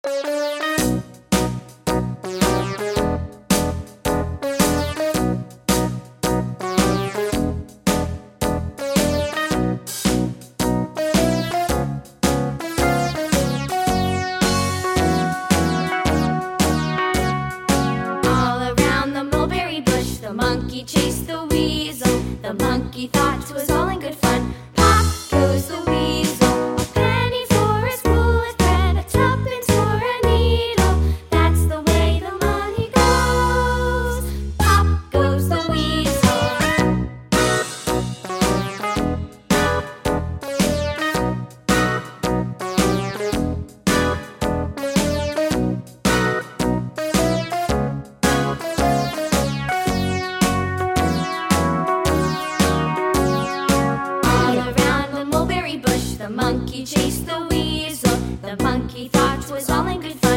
The monkey chased the weasel. The monkey thought 'twas all in good fun. Pop goes the weasel. A penny for a spool of thread, a tuppence for a needle. That's the way the money goes. Pop goes the weasel. The monkey chased the weasel. The monkey thought 'twas all in good fun.